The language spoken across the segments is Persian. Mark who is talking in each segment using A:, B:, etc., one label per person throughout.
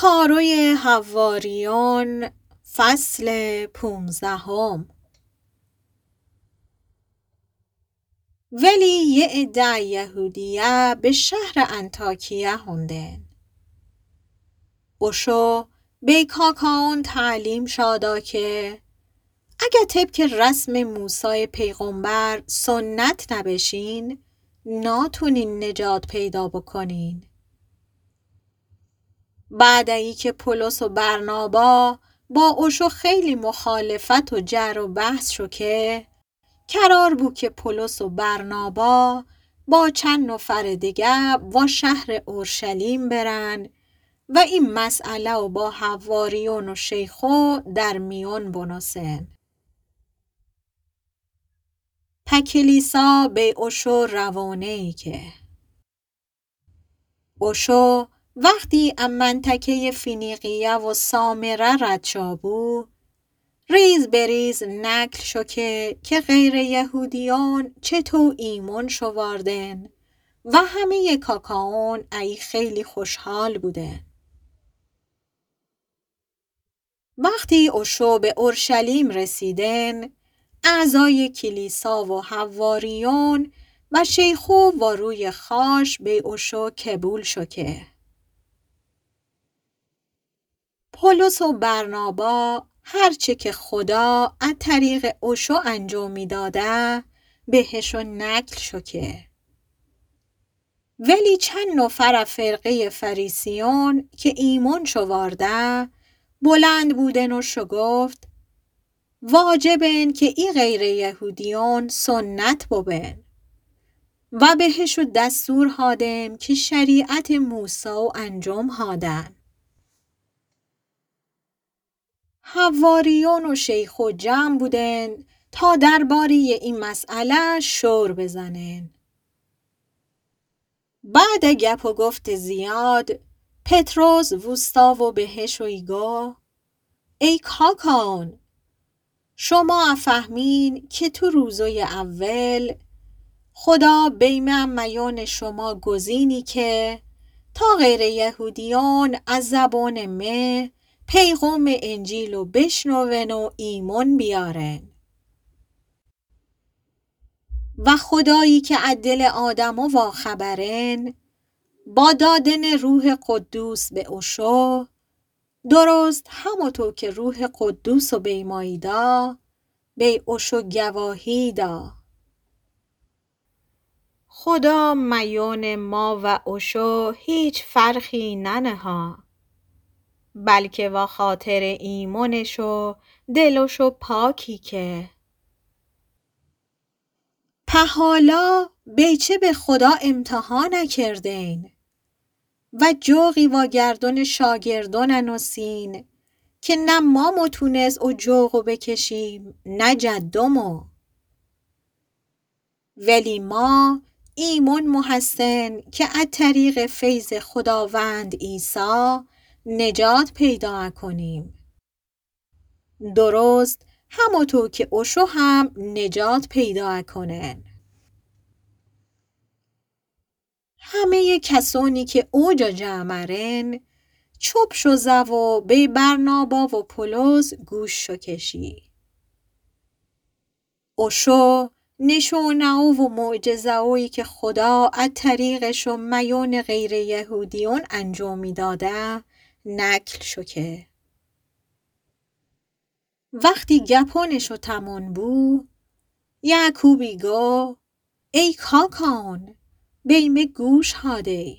A: کاروی حواریون فصل 15. ولی یه عده یهودیه به شهر انطاکیه هوندن. اوشو به کاکاون تعلیم شادا که اگه طبق رسم موسی پیغمبر سنت نبشین ناتونین نجات پیدا بکنین. بعد ای که پولس و برنابا با اوشو خیلی مخالفت و جر و بحث شو که قرار بود که پولس و برنابا با چند نفر دیگه و شهر اورشلیم برن و این مسئله و با حواریون و شیخو در میون بناسن. کلیسا به اوشو روانه ای که اوشو وقتی ام منطقه فینیقیه و سامره رد شابو ریز بریز نقل شو که غیر یهودیان چطور ایمان شواردن و همه کاکاون ای خیلی خوشحال بودن. وقتی اوشو به اورشلیم رسیدن اعضای کلیسا و حواریون و شیخو و روی خاش به اوشو قبول شو که پولس و برنابا هرچه که خدا از طریق اوشو انجام می داده بهشو نقل شو که ولی چند نفر فرقه فریسیون که ایمان شوارده بلند بودن و شو گفت واجبن که ای غیر یهودیان سنت ببن و بهشو دستور هادم که شریعت موسی انجام هادن. حواریون و شیخو جمع بودن تا درباره این مسئله شور بزنن. بعد گپ و گفت زیاد پتروس وستا و بهشو ایگو ای کاکاون شما فهمین که تو روزای اول خدا بین میان شما گزینی که تا غیر یهودیان از زبان مه پیغام انجیل رو بشنون و ایمان بیارن و خدایی که عدل آدم و خبرن با دادن روح قدوس به اوشو درست همونطور که روح قدوس رو بیمایی دا به اوشو گواهی دا. خدا میان ما و اوشو هیچ فرقی ننها بلکه و خاطر ایمانشو دلشو پاکی که حالا بیچه به خدا امتحان نکردین و جوغی و گردن شاگردان نسین که نه ما متونست او جوغو بکشیم نه جدومو ولی ما ایمان محسن که از طریق فیض خداوند عیسی نجات پیدا کنیم درست همونطور که اوشو هم نجات پیدا کنن. همه کسانی که اوجا جمعرن چوب شو و به برنابا و پولس گوش شو کشی. اوشو نشونه و معجزه‌ای که خدا از طریقشو میان غیر یهودیون انجام میداده نقل شو که وقتی گپانشو تمام بو یعقوبی گو ای کاکان بیمه گوش هاده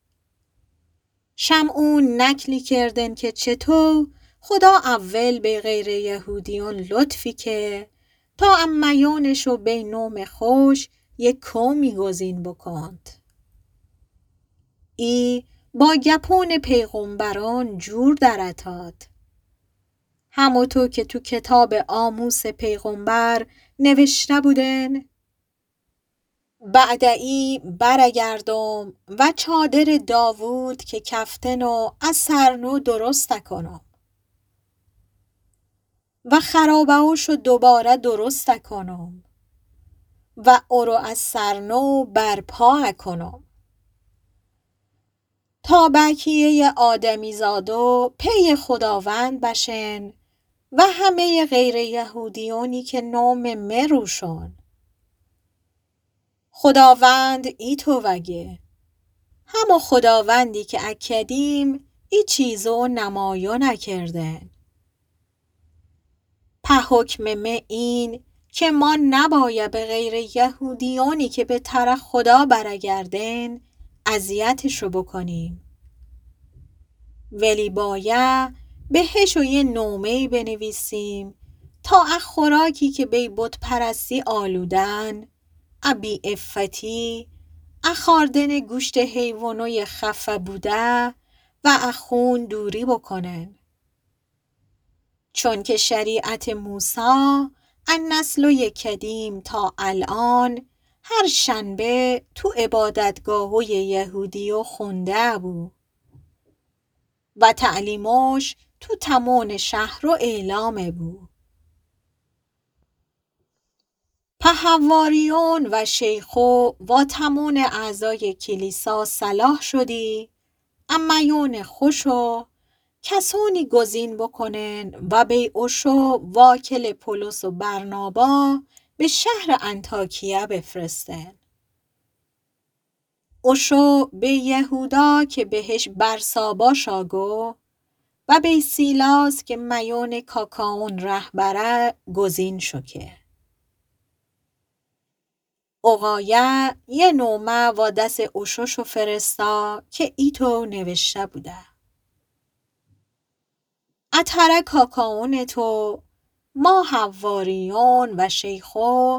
A: شمعون نکلی کردن که چطور خدا اول به غیر یهودیان لطفی که تا امیانشو به نوم خوش یک قومی گزین بکند. ای با گپون پیغمبران جور دراتاد همونطور که تو کتاب آموس پیغمبر نوشته بودن بعد ای برگردم و چادر داوود که کفتن و از سرنو درست کنم و خرابه‌اشو دوباره درست کنم و او رو از سرنو برپا کنم تا بقیه آدمیزادو پی خداوند بشن و همه غیر یهودیونی که نام مروشون. خداوند ایتو وگه همو خداوندی که اکدیم ای چیزو نمایو نکردن. په حکم مه این که ما نباید به غیر یهودیانی که به طرح خدا برگردن اذیتشو بکنیم. ولی باید بهش یه نامه‌ای بنویسیم تا خوراکی که بی بت پرستی آلودن، بی عفتی، خوردن گوشت حیوانای خفه بوده و خون دوری بکنن. چون که شریعت موسی از نسل قدیم تا الان هر شنبه تو عبادتگاه‌های یهودیو خونده بود و تعلیمش تو تمام شهر و اعلام بود. په حواریون و شیخو و تمام اعضای کلیسا صلاح شدی امیون خوشو کسانی گزین بکنن و بیعشو واکل پولس و برنابا به شهر انطاکیه بفرستن. اشو به یهودا که بهش برسابا شاگو و به سیلاس که میون کاکاون رهبره گزین شکه. اقایه یه نومه و دست اشوشو فرستا که ایتو نوشته بوده. اتره کاکاون تو ما حواریون و شیخو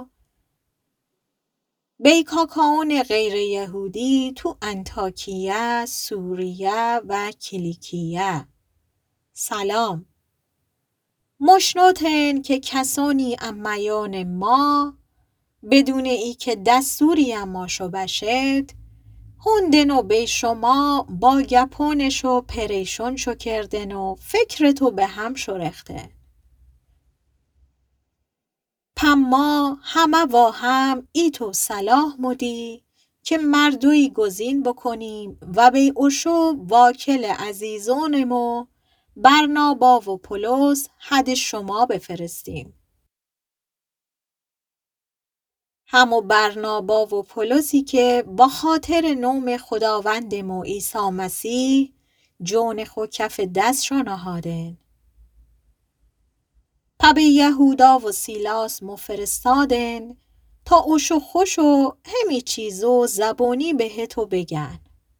A: بی کاکاون غیر یهودی تو انطاکیه، سوریه و کلیکیه سلام. مشنوتن که کسانی امیان ما بدون ای که دستوری اماشو بشد هندن و به شما با گپونشو پریشون شو کردن و فکرتو به هم شو رخته. پم ما همه با هم ایتو صلاح مدی که مردوی گزین بکنیم و به اشو واکل عزیزانمو برنابا و پولس حد شما بفرستیم. همو برنابا و پولسی که با خاطر نام خداوندمو عیسی مسیح جون خو کف دستشو نهادن. په به یهودا و سیلاس مفرستادن تا اوشو خوشو همی چیزو زبونی بهتو بگن.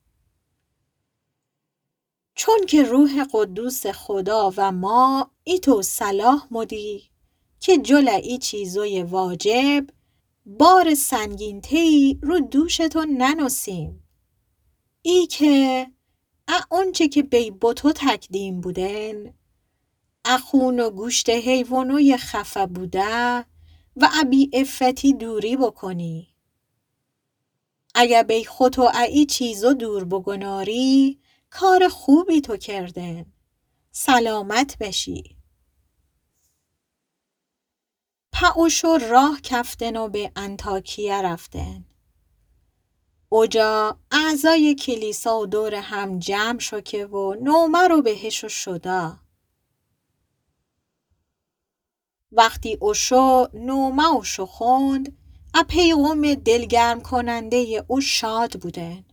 A: چون که روح قدوس خدا و ما ایتو صلاح مدی که جل ای چیزوی واجب بار سنگین تی رو دوشتو ننوسیم. ای که اونچه که بی بتو تکدیم بودن خون و گوشت حیوانوی خفه بوده و بی عفتی دوری بکنی. اگه بی خودتو ای چیزو دور بگناری کار خوبی تو کردن. سلامت بشی. پاوشو راه کفتن و به انطاکیه رفتن. اوجا اعضای کلیسا و دور هم جمع شکه و نومه رو بهشو شده. وقتی اوشو نومه اوشو خوند پیغام دلگرم کننده او شاد بودن.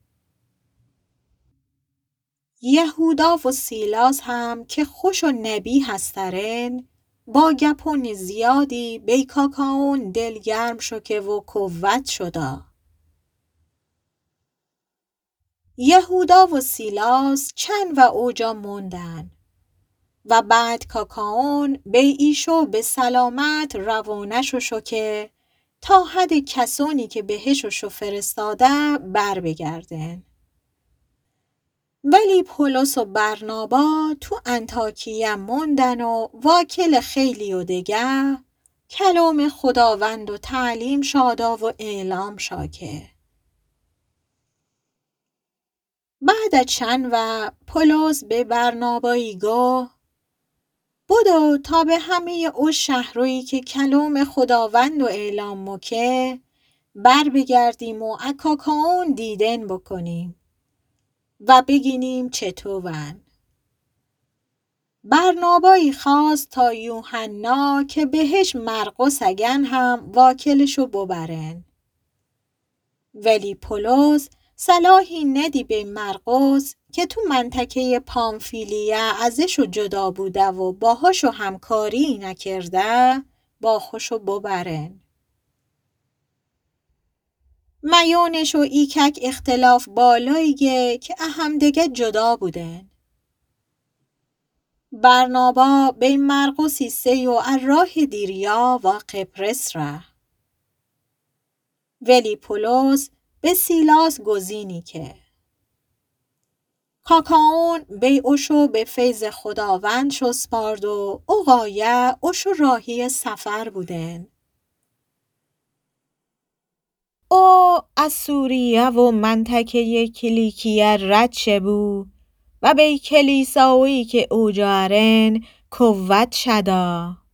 A: یهودا و سیلاس هم که خوش و نبی هسترن با گپون زیادی بی کاکاون دلگرم شکه و قوت شده. یهودا و سیلاس چند و اوجا موندن و بعد کاکاون به ایشو به سلامت روانشو شکه تا حد کسانی که بهشو فرستاده بر بگردن. ولی پولس و برنابا تو انطاکیه موندن و واکل خیلی و دگه کلام خداوند و تعلیم شادا و اعلام شاکه. بعد چند و پولس به برنابایی گو بودو تا به همه او شهروی که کلام خداوند و اعلام مکه بر بگردیم و اکاکاون دیدن بکنیم. و بگینیم چطورن. برنابایی خواست تا یوحنا که بهش مرقس اگن هم واکلشو ببرن. ولی پولس صلاحی ندی به مرقس که تو منطقه پامفیلیا ازشو جدا بوده و باهاشو همکاری نکرده با خوشو ببرن. میونش و ایکک اختلاف بالاییه که همدیگه جدا بودن. برنابا به مرقسی سی و راه دیریا و قبرس ره. ولی پولس به سیلاس گزینی که کاکاون به اوشو به فیض خداوند شو سپارد و اوغایه اوشو راهی سفر بودن. او از سوریه و منطقه کلیکیه رد شبو و به کلیساوی که اوجارن قوت شدا.